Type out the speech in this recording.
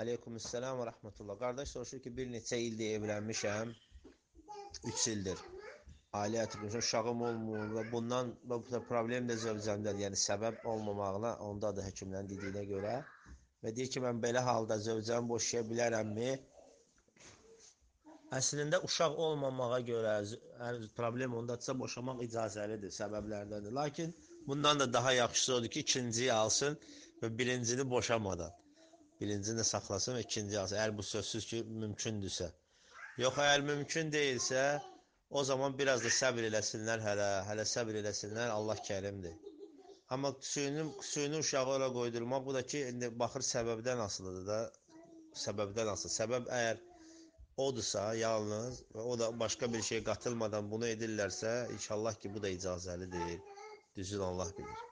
Aleykümselam və rəhmətullah. Qardaş soruşur ki, bir neçə ildir evlənmişəm, 3 ildir. Ailə ətrafında uşağım olmur və bundan bu problem də zövcəmdədir. Yəni səbəb olmamağına ondadır həkimlərin dediyinə görə. Və deyir ki, mən belə halda zövcəmi boşaya bilərəmmi? Əslində uşaq olmamağa görə problem ondadırsa boşamaq icazəlidir, səbəblərdəndir. Lakin bundan da daha yaxşısı odur ki, ikinciyi alsın və birincini boşamadan. Birincini də saxlasın və ikinci alsın. Əgər bu sözsüz ki, mümkündürsə. Yox, əgər mümkün deyilsə, o zaman biraz da səbr eləsinlər hələ səbr eləsinlər, Allah kərimdir. Amma süni uşağı ola qoydurmaq, bu da ki, indi baxır səbəbdən asılıdır da, səbəbdən asılı. Səbəb əgər odursa, yalnız və o da başqa bir şey qatılmadan bunu edirlərsə, inşallah ki, bu da icazəli deyil. Düzün Allah bilir.